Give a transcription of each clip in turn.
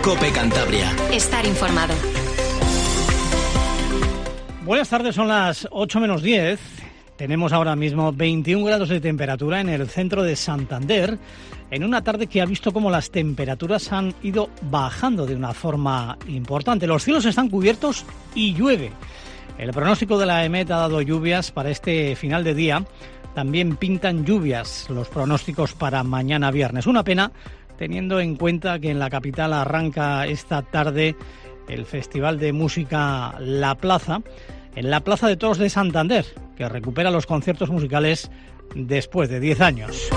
COPE Cantabria. Estar informado. Buenas tardes, son las 8 menos 10. Tenemos ahora mismo 21 grados de temperatura en el centro de Santander, en una tarde que ha visto cómo las temperaturas han ido bajando de una forma importante. Los cielos están cubiertos y llueve. El pronóstico de la EMET ha dado lluvias para este final de día. También pintan lluvias los pronósticos para mañana viernes. Una pena, teniendo en cuenta que en la capital arranca esta tarde el Festival de Música La Plaza, en la Plaza de Toros de Santander, que recupera los conciertos musicales después de 10 años.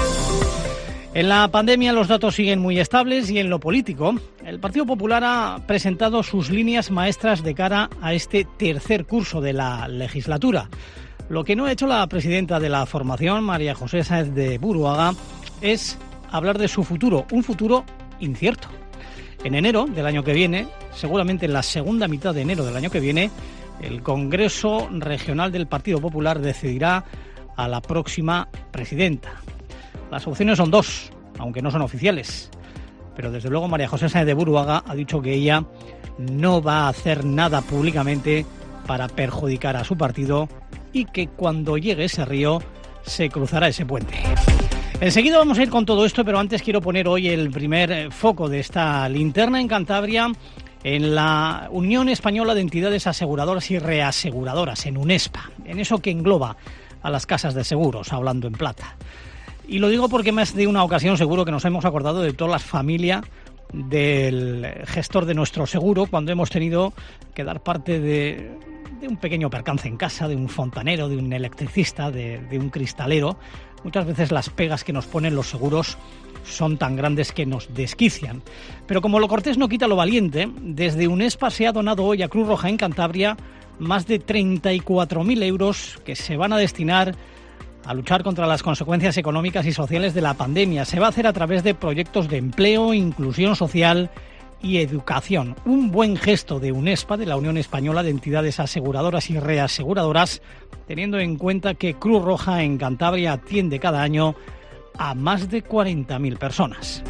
En la pandemia los datos siguen muy estables y en lo político, el Partido Popular ha presentado sus líneas maestras de cara a este tercer curso de la legislatura. Lo que no ha hecho la presidenta de la formación, María José Sáenz de Buruaga, es hablar de su futuro, un futuro incierto. En enero del año que viene, seguramente en la segunda mitad de enero del año que viene, el Congreso Regional del Partido Popular decidirá a la próxima presidenta. Las opciones son dos, aunque no son oficiales. Pero desde luego María José Sáenz de Buruaga ha dicho que ella no va a hacer nada públicamente para perjudicar a su partido y que cuando llegue ese río se cruzará ese puente. Enseguida vamos a ir con todo esto, pero antes quiero poner hoy el primer foco de esta linterna en Cantabria en la Unión Española de Entidades Aseguradoras y Reaseguradoras, en UNESPA, en eso que engloba a las casas de seguros, hablando en plata. Y lo digo porque más de una ocasión seguro que nos hemos acordado de todas las familias del gestor de nuestro seguro cuando hemos tenido que dar parte de un pequeño percance en casa, de un fontanero, de un electricista, de un cristalero. Muchas veces las pegas que nos ponen los seguros son tan grandes que nos desquician. Pero como lo cortés no quita lo valiente, desde UNESPA se ha donado hoy a Cruz Roja en Cantabria más de 34.000 euros que se van a destinar a luchar contra las consecuencias económicas y sociales de la pandemia. Se va a hacer a través de proyectos de empleo, inclusión social y educación. Un buen gesto de UNESPA, de la Unión Española de Entidades Aseguradoras y Reaseguradoras, teniendo en cuenta que Cruz Roja en Cantabria atiende cada año a más de 40.000 personas.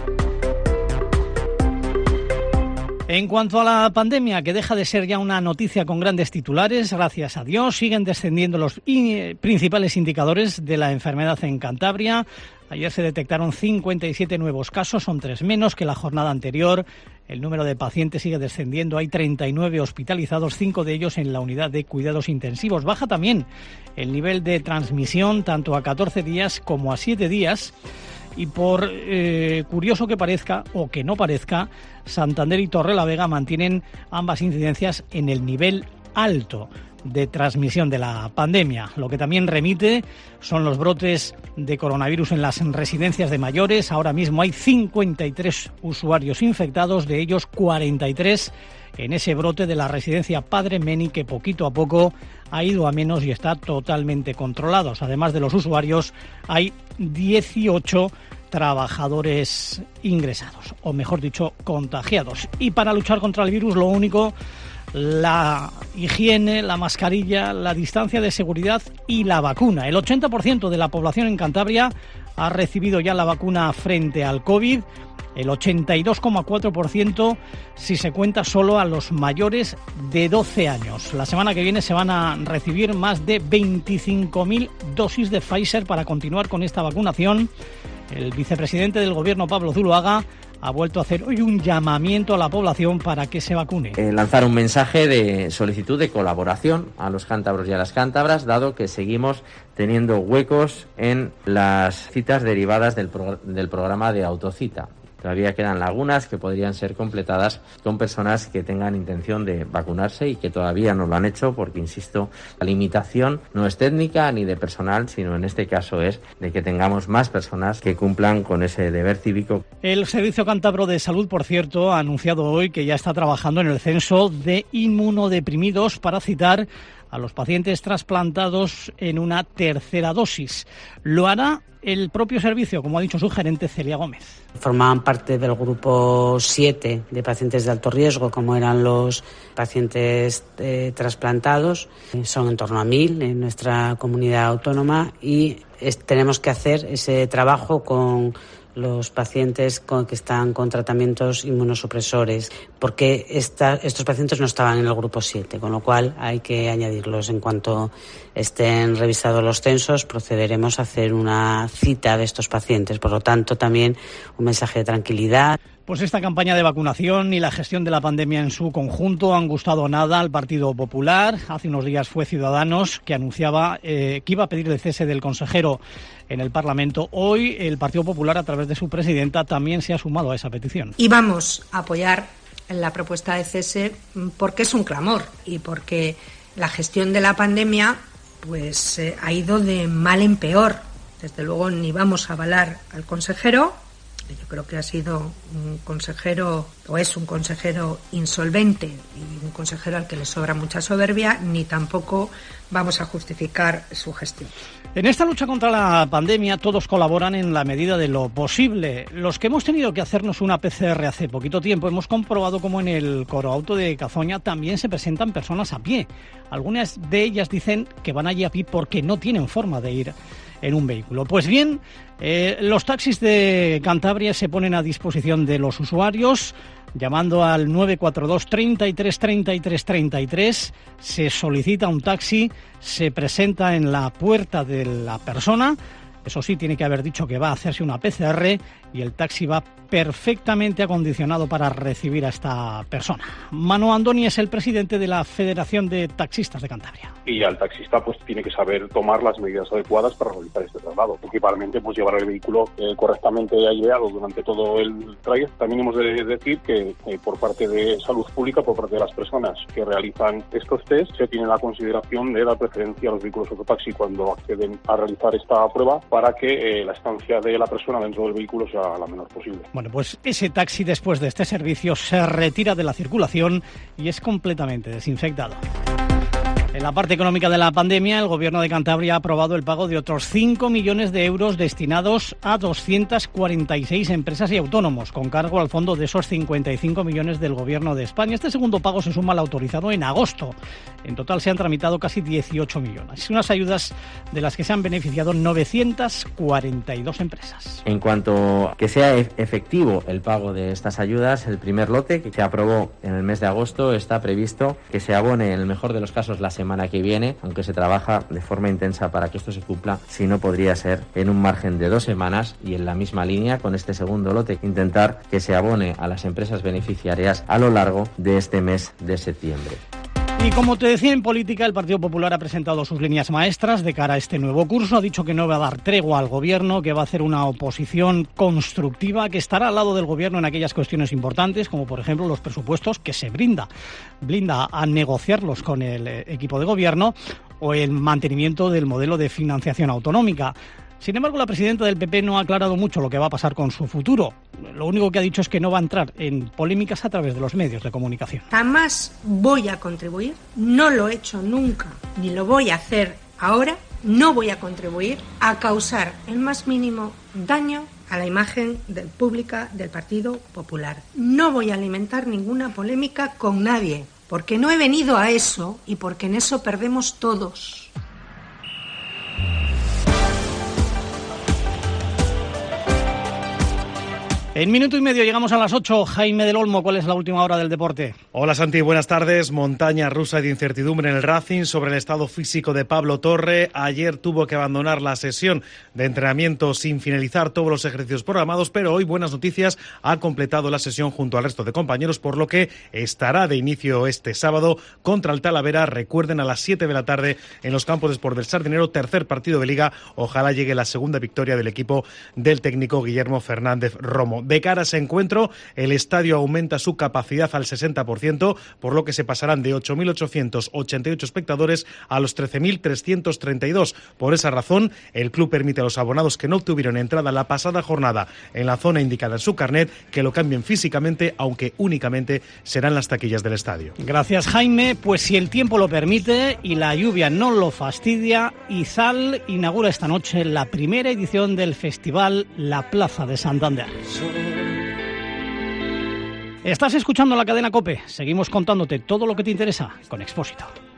En cuanto a la pandemia, que deja de ser ya una noticia con grandes titulares, gracias a Dios, siguen descendiendo los principales indicadores de la enfermedad en Cantabria. Ayer se detectaron 57 nuevos casos, son 3 menos que la jornada anterior. El número de pacientes sigue descendiendo, hay 39 hospitalizados, 5 de ellos en la unidad de cuidados intensivos. Baja también el nivel de transmisión, tanto a 14 días como a 7 días. Y por curioso que parezca o que no parezca, Santander y Torrelavega mantienen ambas incidencias en el nivel alto de transmisión de la pandemia. Lo que también remite son los brotes de coronavirus en las residencias de mayores. Ahora mismo hay 53 usuarios infectados, de ellos 43 en ese brote de la residencia Padre Meni, que poquito a poco ha ido a menos y está totalmente controlados. Además de los usuarios, hay 18 trabajadores ingresados, o mejor dicho, contagiados. Y para luchar contra el virus, lo único, la higiene, la mascarilla, la distancia de seguridad y la vacuna. El 80% de la población en Cantabria ha recibido ya la vacuna frente al COVID, el 82,4% si se cuenta solo a los mayores de 12 años. La semana que viene se van a recibir más de 25.000 dosis de Pfizer para continuar con esta vacunación. El vicepresidente del Gobierno, Pablo Zuloaga, ha vuelto a hacer hoy un llamamiento a la población para que se vacune. Lanzar un mensaje de solicitud de colaboración a los cántabros y a las cántabras, dado que seguimos teniendo huecos en las citas derivadas del programa de autocita. Todavía quedan lagunas que podrían ser completadas con personas que tengan intención de vacunarse y que todavía no lo han hecho porque, insisto, la limitación no es técnica ni de personal, sino en este caso es de que tengamos más personas que cumplan con ese deber cívico. El Servicio Cántabro de Salud, por cierto, ha anunciado hoy que ya está trabajando en el censo de inmunodeprimidos para citar a los pacientes trasplantados en una tercera dosis. Lo hará el propio servicio, como ha dicho su gerente, Celia Gómez. Formaban parte del grupo 7 de pacientes de alto riesgo, como eran los pacientes trasplantados. Son en torno a 1.000 en nuestra comunidad autónoma y tenemos que hacer ese trabajo con los pacientes que están con tratamientos inmunosupresores, porque estos pacientes no estaban en el grupo 7, con lo cual hay que añadirlos. En cuanto estén revisados los censos, procederemos a hacer una cita de estos pacientes. Por lo tanto, también un mensaje de tranquilidad. Pues esta campaña de vacunación y la gestión de la pandemia en su conjunto han gustado nada al Partido Popular. Hace unos días fue Ciudadanos que anunciaba que iba a pedir el cese del consejero en el Parlamento. Hoy el Partido Popular, a través de su presidenta, también se ha sumado a esa petición. Y vamos a apoyar la propuesta de cese porque es un clamor y porque la gestión de la pandemia pues ha ido de mal en peor. Desde luego ni vamos a avalar al consejero. Yo creo que ha sido un consejero, o es un consejero insolvente y un consejero al que le sobra mucha soberbia, ni tampoco vamos a justificar su gestión. En esta lucha contra la pandemia todos colaboran en la medida de lo posible. Los que hemos tenido que hacernos una PCR hace poquito tiempo hemos comprobado cómo en el Coroauto de Cazoña también se presentan personas a pie. Algunas de ellas dicen que van allí a pie porque no tienen forma de ir en un vehículo. Pues bien, los taxis de Cantabria se ponen a disposición de los usuarios. Llamando al 942 33 33 33, se solicita un taxi, se presenta en la puerta de la persona. Eso sí, tiene que haber dicho que va a hacerse una PCR y el taxi va perfectamente acondicionado para recibir a esta persona. Manu Andoni es el presidente de la Federación de Taxistas de Cantabria. Y al taxista pues tiene que saber tomar las medidas adecuadas para realizar este traslado. Principalmente pues llevar el vehículo correctamente aireado durante todo el trayecto. También hemos de decir que por parte de Salud Pública, por parte de las personas que realizan estos test, se tiene la consideración de dar preferencia a los vehículos autotaxi cuando acceden a realizar esta prueba para que la estancia de la persona dentro del vehículo sea la menor posible. Bueno, pues ese taxi después de este servicio se retira de la circulación y es completamente desinfectado. En la parte económica de la pandemia, el Gobierno de Cantabria ha aprobado el pago de otros 5 millones de euros destinados a 246 empresas y autónomos, con cargo al fondo de esos 55 millones del Gobierno de España. Este segundo pago se suma al autorizado en agosto. En total se han tramitado casi 18 millones. Unas ayudas de las que se han beneficiado 942 empresas. En cuanto a que sea efectivo el pago de estas ayudas, el primer lote que se aprobó en el mes de agosto está previsto que se abone en el mejor de los casos la semana que viene, aunque se trabaja de forma intensa para que esto se cumpla, si no podría ser en un margen de 2 semanas, y en la misma línea con este segundo lote intentar que se abone a las empresas beneficiarias a lo largo de este mes de septiembre. Y como te decía, en política el Partido Popular ha presentado sus líneas maestras de cara a este nuevo curso. Ha dicho que no va a dar tregua al Gobierno, que va a hacer una oposición constructiva, que estará al lado del Gobierno en aquellas cuestiones importantes, como por ejemplo los presupuestos, que se blinda a negociarlos con el equipo de Gobierno, o el mantenimiento del modelo de financiación autonómica. Sin embargo, la presidenta del PP no ha aclarado mucho lo que va a pasar con su futuro. Lo único que ha dicho es que no va a entrar en polémicas a través de los medios de comunicación. Jamás voy a contribuir, no lo he hecho nunca, ni lo voy a hacer ahora, no voy a contribuir a causar el más mínimo daño a la imagen pública del Partido Popular. No voy a alimentar ninguna polémica con nadie, porque no he venido a eso y porque en eso perdemos todos. En minuto y medio llegamos a las 8. Jaime del Olmo, ¿cuál es la última hora del deporte? Hola Santi, buenas tardes. Montaña rusa y de incertidumbre en el Racing sobre el estado físico de Pablo Torre. Ayer tuvo que abandonar la sesión de entrenamiento sin finalizar todos los ejercicios programados, pero hoy, buenas noticias, ha completado la sesión junto al resto de compañeros, por lo que estará de inicio este sábado contra el Talavera. Recuerden, a las 7 de la tarde en los campos de Sport del Sardinero, tercer partido de Liga. Ojalá llegue la segunda victoria del equipo del técnico Guillermo Fernández Romo. De cara a ese encuentro, el estadio aumenta su capacidad al 60%, por lo que se pasarán de 8.888 espectadores a los 13.332. Por esa razón, el club permite a los abonados que no obtuvieron entrada la pasada jornada en la zona indicada en su carnet que lo cambien físicamente, aunque únicamente serán las taquillas del estadio. Gracias, Jaime. Pues si el tiempo lo permite y la lluvia no lo fastidia, Izal inaugura esta noche la primera edición del festival La Plaza de Santander. Estás escuchando la cadena COPE. Seguimos contándote todo lo que te interesa con Expósito.